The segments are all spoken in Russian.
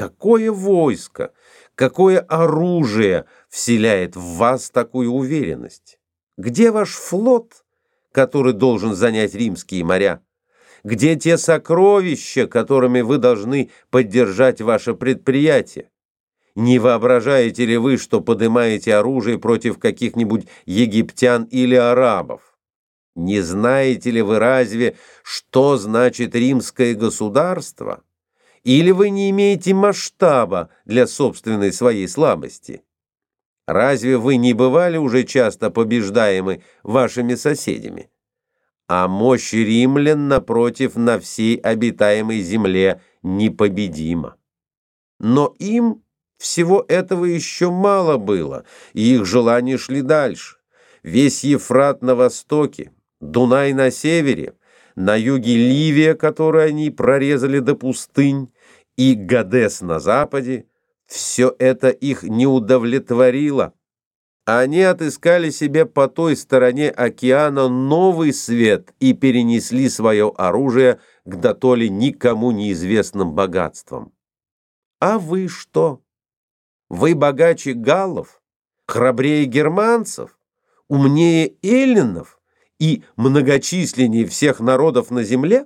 Какое войско, какое оружие вселяет в вас такую уверенность? Где ваш флот, который должен занять римские моря? Где те сокровища, которыми вы должны поддержать ваше предприятие? Не воображаете ли вы, что поднимаете оружие против каких-нибудь египтян или арабов? Не знаете ли вы разве, что значит римское государство? Или вы не имеете масштаба для собственной своей слабости? Разве вы не бывали уже часто побеждаемы вашими соседями? А мощь римлян, напротив, на всей обитаемой земле непобедима. Но им всего этого еще мало было, и их желания шли дальше. Весь Ефрат на востоке, Дунай на севере, на юге Ливия, которую они прорезали до пустынь, и Гадес на западе, все это их не удовлетворило. Они отыскали себе по той стороне океана новый свет и перенесли свое оружие к дотоле никому неизвестным богатствам. А вы что? Вы богаче галлов, храбрее германцев, умнее эллинов и многочисленнее всех народов на земле?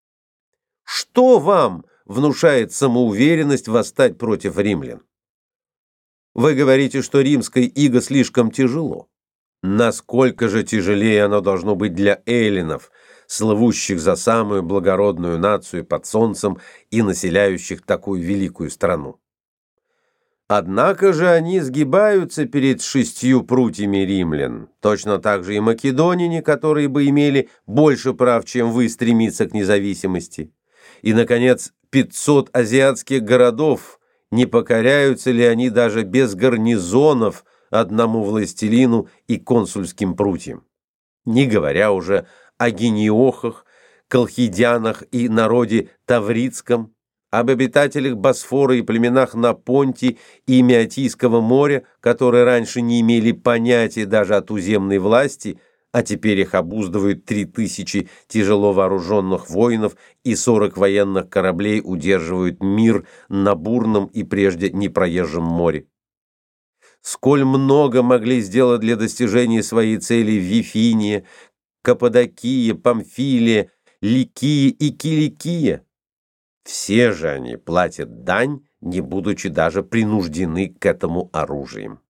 Что вам внушает самоуверенность восстать против римлян? Вы говорите, что римское иго слишком тяжело. Насколько же тяжелее оно должно быть для эллинов, слывущих за самую благородную нацию под солнцем и населяющих такую великую страну. Однако же они сгибаются перед 6 прутьями римлян, точно так же и македоняне, которые бы имели больше прав, чем вы, стремиться к независимости. И, наконец, 500 азиатских городов, не покоряются ли они даже без гарнизонов одному властелину и консульским прутьям? Не говоря уже о гениохах, колхидянах и народе таврицком, об обитателях Босфора и племенах на Понте и Меотийского моря, которые раньше не имели понятия даже о туземной власти, а теперь их обуздывают 3000 тяжело вооруженных воинов и 40 военных кораблей удерживают мир на бурном и прежде непроезжем море. Сколь много могли сделать для достижения своей цели Вифиния, Каппадокия, Памфилия, Ликия и Киликия. Все же они платят дань, не будучи даже принуждены к этому оружием.